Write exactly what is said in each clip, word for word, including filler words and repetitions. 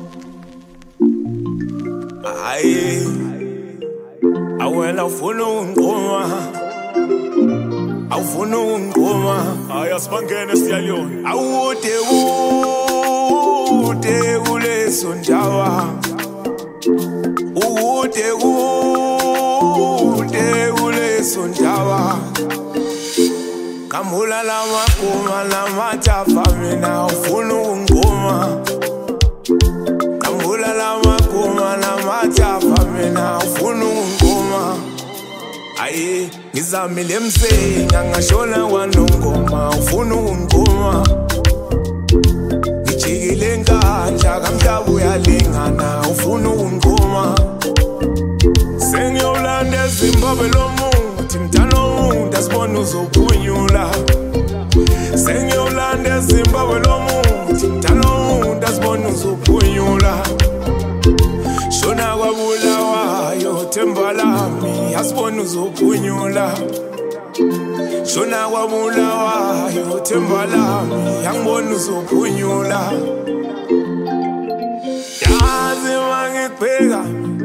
Aye, awela ufuna ungqoma, awufuna ungqoma. Aya sibangene siyaliyona. Awude ude kuleso ndawa, ude ude kuleso ndawa. Kamula la makuma la matafa mina ufuna ungqoma. Kamula la makuma la matafa mina ufuna ungqoma. Aye, ngizamile msenga ngashona wanongoma ufuna ungqoma. Ngijikile ngandla kamhlaba uyalingana ufuna ungqoma. Sengiyolanda eZimbabwe lo muthi mntana womuntu asibona uzophunyula. Sengiyolanda eZimbabwe lo muthi mntana womuntu asibona uzophunyula. Shona kwabulawayo themba lami asibona uzophunyula. Shona kwabulawayo themba lami angibona uzophunyula. Yazi mangibheka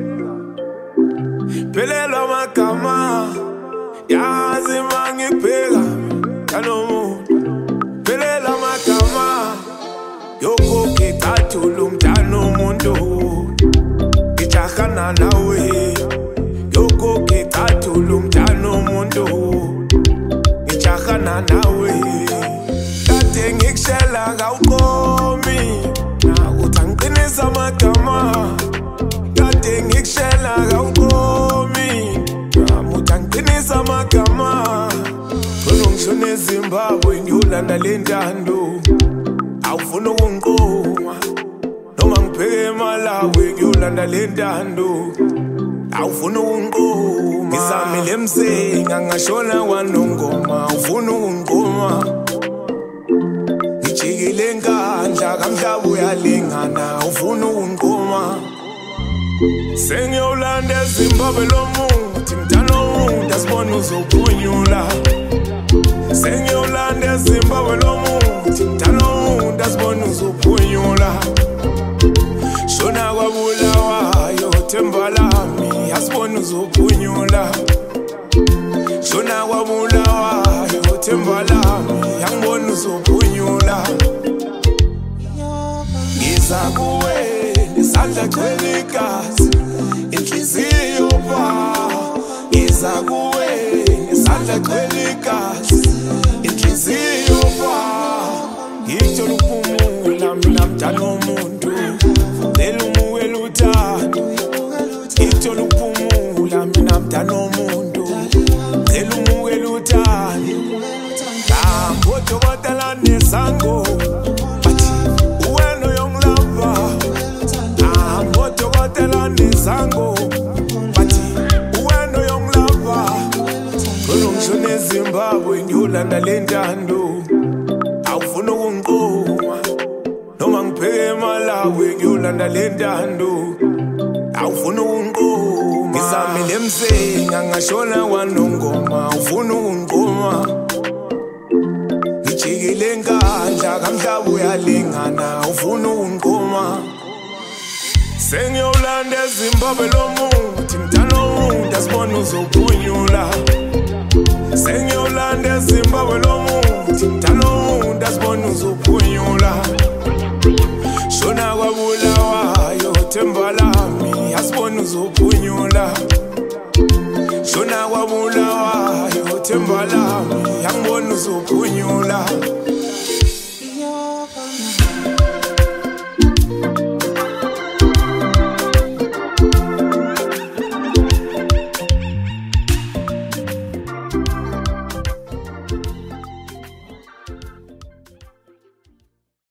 pelelwa magama, yazi mangibheka kanomuntu pelelwa magama. Yoko ngicathulo mntana womuntu ngijahana nawe. Yoko ngicathulo mntana womuntu ngijahana nawe. Kade ngikushela kawuqomi nakuthi angiqinisa amagama. Kade ngikushela kawuqomi namuthi angiqinisa amagama. Khona ngishona eZimbabwe ngiyolanda le ntando, awufuna ukungiqoma. Noma ngibheke eMalawi ngiyolanda le ntando, awufuna ukungiqoma. Ngizamile msenga ngashona wanongoma awufuna ukungiqoma. Ngijikile ngandla kamhlaba uyalingana awufuna ukungiqoma. Sengiyolanda eZimbabwe lo muthi mntana womuntu asibona uzophunyula. Sengiyolanda eZimbabwe lo muthi mntana womuntu asibona uzophunyula. Shona kwabulawayo themba lami asibona uzophunyula. Shona kwabulawayo themba lami angibona uzophunyula. Ngiza kuwe nesandla gcwele igazi, inhliziyo pha. Ngiza kuwe nesandla gcwele igazi, inhliziyo pha. Ngithola ukuphumula mina mntana womuntu, ngicela umukele uthando. Ngithola ukuphumula mina mntana womuntu, ngicela umukele uthando. Odokotela nesango bathi uwena uyongilava. Odokotela nesango bathi uwena uyongilava. Khona ngishona eZimbabwe ngiyolanda le ntando, awufuna ukungiqoma. Noma ngibheke eMalawi ngiyolanda le ntando, awufuna ukungiqoma. Ngizamile msenga ngashona wanongoma awufuna ukungiqoma. Ngijikile ngandla kamhlaba uyalingana awufuna ukungiqoma. Sengiyolanda eZimbabwe lo muthi mntana womuntu asibona uzophunyula. Sengiyolanda eZimbabwe lo muthi mntana womuntu asibona uzophunyula. Shona kwabulawayo themba lami asibona uzophunyula. Shona kwabulawayo themba lami angibona uzophunyula.